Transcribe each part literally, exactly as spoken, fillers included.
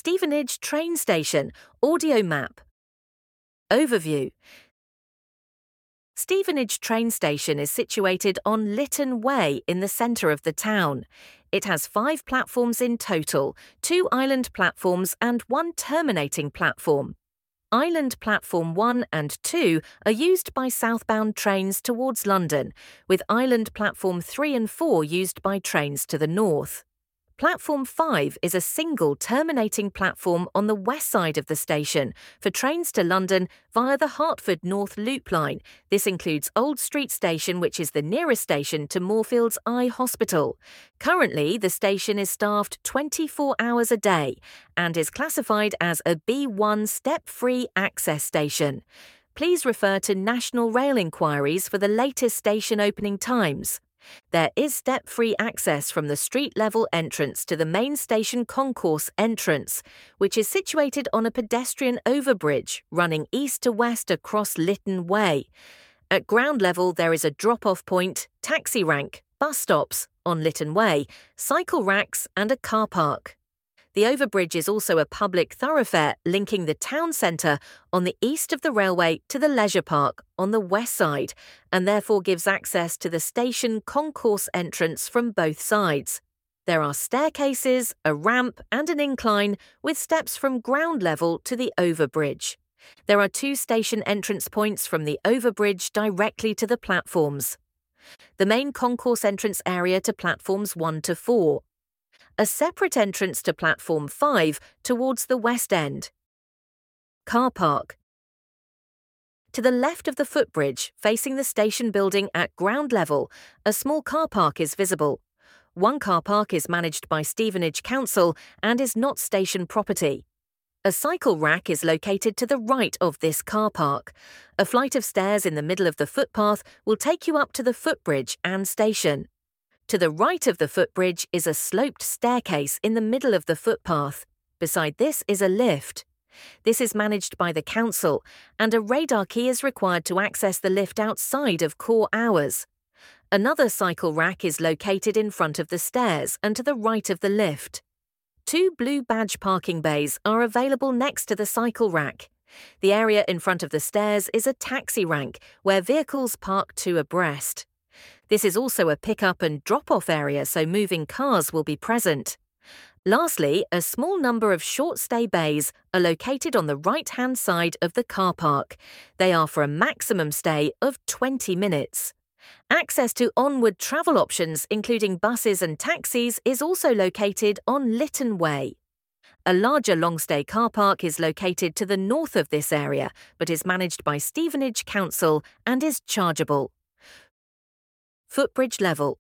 Stevenage Train Station, audio map. Overview. Stevenage Train Station is situated on Lytton Way in the centre of the town. It has five platforms in total, two island platforms and one terminating platform. Island Platform one and two are used by southbound trains towards London, with Island Platform three and four used by trains to the north. Platform five is a single terminating platform on the west side of the station for trains to London via the Hertford North Loop line. This includes Old Street Station, which is the nearest station to Moorfields Eye Hospital. Currently, the station is staffed twenty-four hours a day and is classified as a B one step-free access station. Please refer to National Rail inquiries for the latest station opening times. There is step-free access from the street-level entrance to the main station concourse entrance, which is situated on a pedestrian overbridge running east to west across Lytton Way. At ground level, there is a drop-off point, taxi rank, bus stops on Lytton Way, cycle racks and a car park. The overbridge is also a public thoroughfare linking the town centre on the east of the railway to the leisure park on the west side, and therefore gives access to the station concourse entrance from both sides. There are staircases, a ramp and an incline with steps from ground level to the overbridge. There are two station entrance points from the overbridge directly to the platforms. The main concourse entrance area to platforms one to four. A separate entrance to Platform five towards the west end. Car park. To the left of the footbridge, facing the station building at ground level, a small car park is visible. One car park is managed by Stevenage Council and is not station property. A cycle rack is located to the right of this car park. A flight of stairs in the middle of the footpath will take you up to the footbridge and station. To the right of the footbridge is a sloped staircase in the middle of the footpath. Beside this is a lift. This is managed by the council, and a radar key is required to access the lift outside of core hours. Another cycle rack is located in front of the stairs and to the right of the lift. Two blue badge parking bays are available next to the cycle rack. The area in front of the stairs is a taxi rank where vehicles park two abreast. This is also a pick-up and drop-off area, so moving cars will be present. Lastly, a small number of short-stay bays are located on the right-hand side of the car park. They are for a maximum stay of twenty minutes. Access to onward travel options, including buses and taxis, is also located on Lytton Way. A larger long-stay car park is located to the north of this area, but is managed by Stevenage Council and is chargeable. Footbridge level.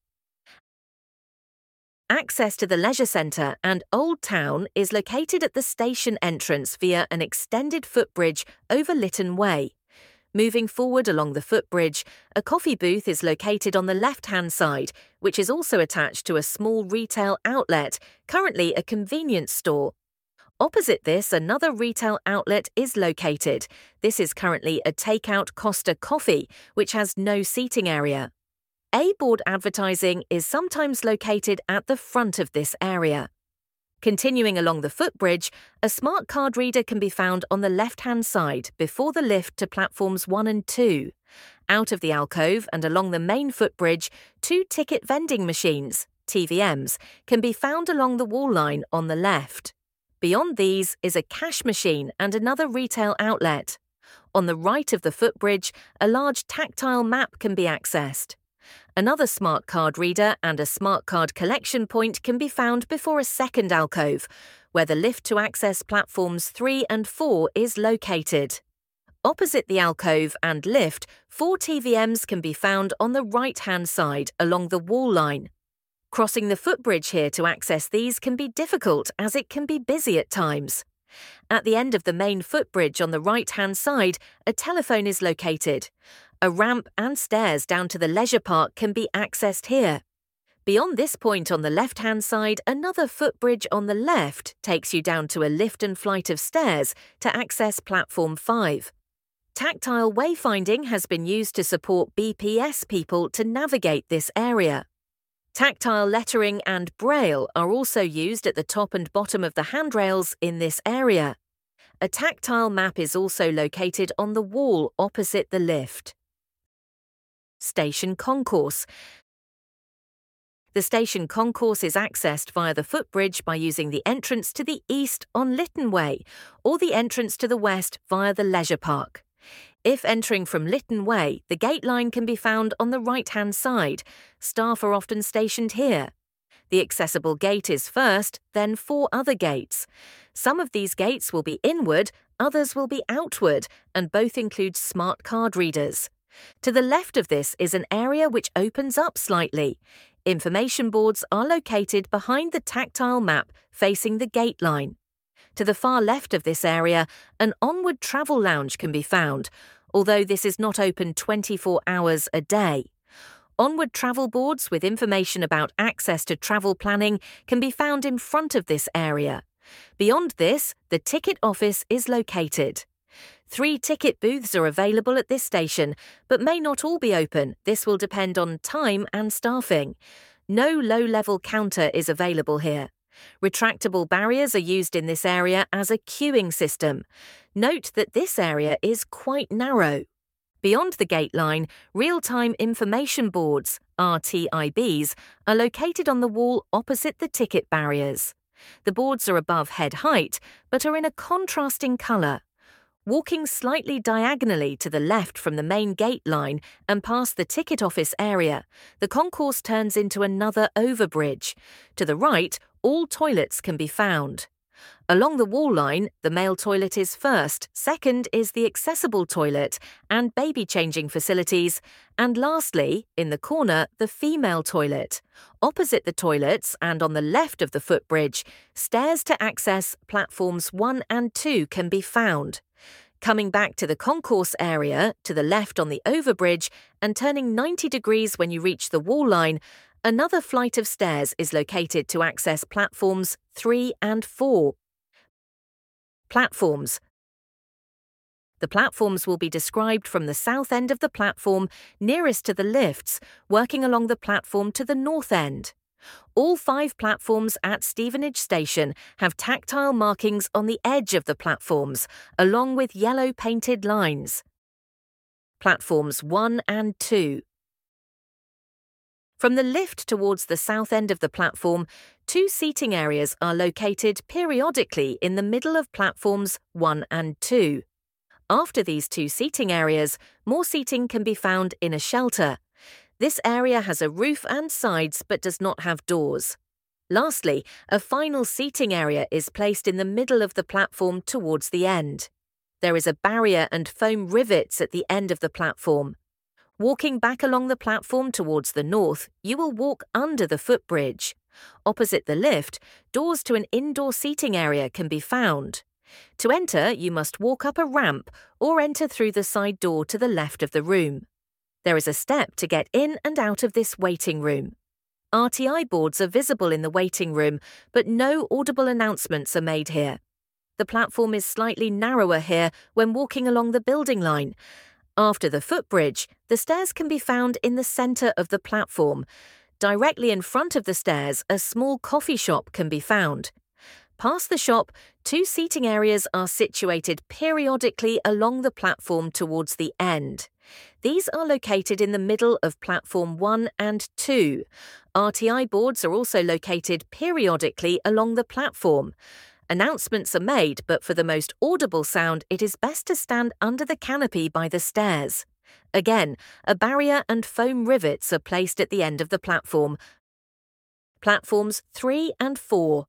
Access to the leisure centre and Old Town is located at the station entrance via an extended footbridge over Lytton Way. Moving forward along the footbridge, a coffee booth is located on the left-hand side, which is also attached to a small retail outlet, currently a convenience store. Opposite this, another retail outlet is located. This is currently a takeout Costa Coffee, which has no seating area. A-board advertising is sometimes located at the front of this area. Continuing along the footbridge, a smart card reader can be found on the left-hand side before the lift to platforms one and two. Out of the alcove and along the main footbridge, two ticket vending machines, T V Ms, can be found along the wall line on the left. Beyond these is a cash machine and another retail outlet. On the right of the footbridge, a large tactile map can be accessed. Another smart card reader and a smart card collection point can be found before a second alcove, where the lift to access platforms three and four is located. Opposite the alcove and lift, four T V Ms can be found on the right-hand side along the wall line. Crossing the footbridge here to access these can be difficult as it can be busy at times. At the end of the main footbridge on the right-hand side, a telephone is located. A ramp and stairs down to the leisure park can be accessed here. Beyond this point on the left-hand side, another footbridge on the left takes you down to a lift and flight of stairs to access Platform five. Tactile wayfinding has been used to support B P S people to navigate this area. Tactile lettering and braille are also used at the top and bottom of the handrails in this area. A tactile map is also located on the wall opposite the lift. Station concourse. The station concourse is accessed via the footbridge by using the entrance to the east on Lytton Way or the entrance to the west via the leisure park. If entering from Lytton Way, the gate line can be found on the right-hand side. Staff are often stationed here. The accessible gate is first, then four other gates. Some of these gates will be inward, others will be outward, and both include smart card readers. To the left of this is an area which opens up slightly. Information boards are located behind the tactile map facing the gate line. To the far left of this area, an onward travel lounge can be found, although this is not open twenty-four hours a day. Onward travel boards with information about access to travel planning can be found in front of this area. Beyond this, the ticket office is located. Three ticket booths are available at this station, but may not all be open. This will depend on time and staffing. No low-level counter is available here. Retractable barriers are used in this area as a queuing system. Note that this area is quite narrow. Beyond the gate line, real-time information boards, R T I Bs, are located on the wall opposite the ticket barriers. The boards are above head height, but are in a contrasting colour. Walking slightly diagonally to the left from the main gate line and past the ticket office area, the concourse turns into another overbridge. To the right, all toilets can be found. Along the wall line, the male toilet is first, second is the accessible toilet and baby changing facilities, and lastly, in the corner, the female toilet. Opposite the toilets and on the left of the footbridge, stairs to access platforms one and two can be found. Coming back to the concourse area, to the left on the overbridge, and turning ninety degrees when you reach the wall line, another flight of stairs is located to access platforms three and four. Platforms. The platforms will be described from the south end of the platform nearest to the lifts, working along the platform to the north end. All five platforms at Stevenage Station have tactile markings on the edge of the platforms, along with yellow painted lines. Platforms one and two. From the lift towards the south end of the platform, two seating areas are located periodically in the middle of platforms one and two. After these two seating areas, more seating can be found in a shelter. This area has a roof and sides but does not have doors. Lastly, a final seating area is placed in the middle of the platform towards the end. There is a barrier and foam rivets at the end of the platform. Walking back along the platform towards the north, you will walk under the footbridge. Opposite the lift, doors to an indoor seating area can be found. To enter, you must walk up a ramp or enter through the side door to the left of the room. There is a step to get in and out of this waiting room. R T I boards are visible in the waiting room, but no audible announcements are made here. The platform is slightly narrower here when walking along the building line. After the footbridge, the stairs can be found in the centre of the platform. Directly in front of the stairs, a small coffee shop can be found. Past the shop, two seating areas are situated periodically along the platform towards the end. These are located in the middle of platform one and two. R T I boards are also located periodically along the platform. Announcements are made, but for the most audible sound, it is best to stand under the canopy by the stairs. Again, a barrier and foam rivets are placed at the end of the platform. Platforms three and four.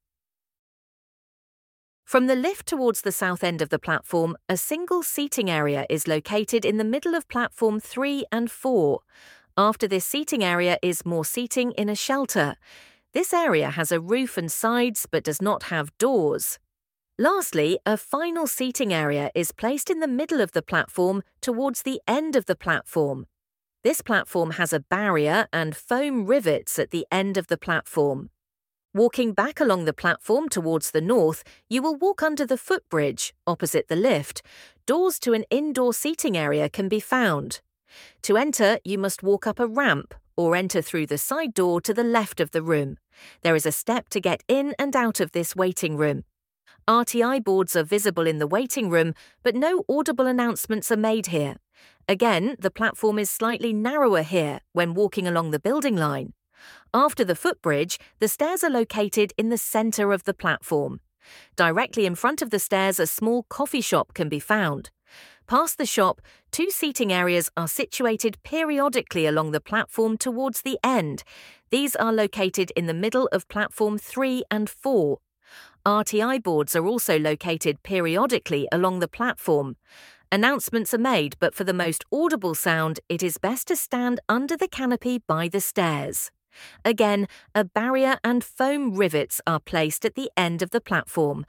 From the lift towards the south end of the platform, a single seating area is located in the middle of platform three and four. After this seating area is more seating in a shelter. This area has a roof and sides but does not have doors. Lastly, a final seating area is placed in the middle of the platform towards the end of the platform. This platform has a barrier and foam rivets at the end of the platform. Walking back along the platform towards the north, you will walk under the footbridge, opposite the lift. Doors to an indoor seating area can be found. To enter, you must walk up a ramp or enter through the side door to the left of the room. There is a step to get in and out of this waiting room. R T I boards are visible in the waiting room, but no audible announcements are made here. Again, the platform is slightly narrower here when walking along the building line. After the footbridge, the stairs are located in the centre of the platform. Directly in front of the stairs, a small coffee shop can be found. Past the shop, two seating areas are situated periodically along the platform towards the end. These are located in the middle of platform three and four. R T I boards are also located periodically along the platform. Announcements are made, but for the most audible sound, it is best to stand under the canopy by the stairs. Again, a barrier and foam rivets are placed at the end of the platform.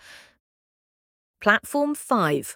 Platform five.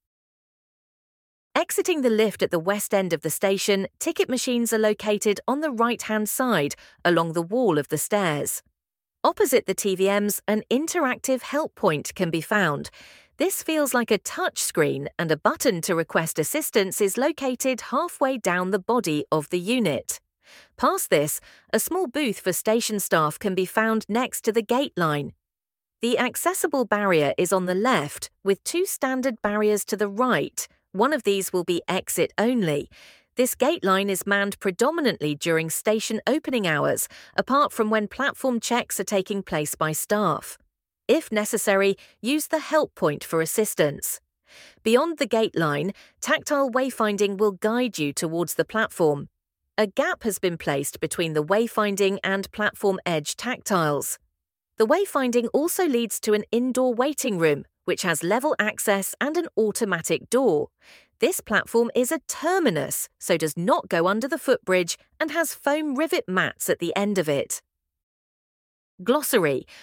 Exiting the lift at the west end of the station, ticket machines are located on the right-hand side, along the wall of the stairs. Opposite the T V Ms, an interactive help point can be found. This feels like a touch screen, and a button to request assistance is located halfway down the body of the unit. Past this, a small booth for station staff can be found next to the gate line. The accessible barrier is on the left, with two standard barriers to the right. One of these will be exit only. This gate line is manned predominantly during station opening hours, apart from when platform checks are taking place by staff. If necessary, use the help point for assistance. Beyond the gate line, tactile wayfinding will guide you towards the platform. A gap has been placed between the wayfinding and platform edge tactiles. The wayfinding also leads to an indoor waiting room, which has level access and an automatic door. This platform is a terminus, so does not go under the footbridge and has foam rivet mats at the end of it. Glossary.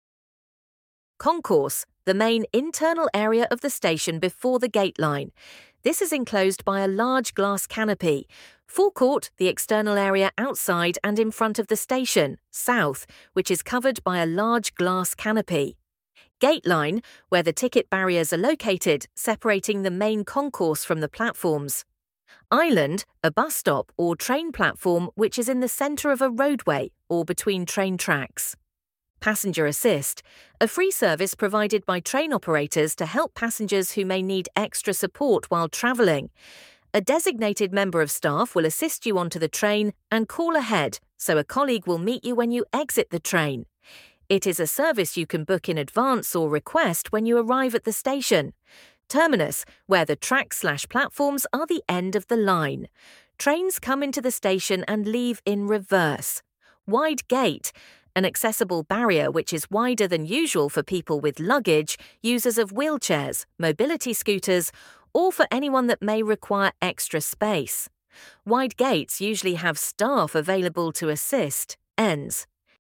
Concourse, the main internal area of the station before the gate line. This is enclosed by a large glass canopy. Forecourt, the external area outside and in front of the station, south, which is covered by a large glass canopy. Gate line, where the ticket barriers are located, separating the main concourse from the platforms. Island, a bus stop or train platform which is in the centre of a roadway or between train tracks. Passenger Assist, a free service provided by train operators to help passengers who may need extra support while travelling. A designated member of staff will assist you onto the train and call ahead, so a colleague will meet you when you exit the train. It is a service you can book in advance or request when you arrive at the station. Terminus, where the tracks slash platforms are the end of the line. Trains come into the station and leave in reverse. Wide gate, an accessible barrier which is wider than usual for people with luggage, users of wheelchairs, mobility scooters, or for anyone that may require extra space. Wide gates usually have staff available to assist. Ends.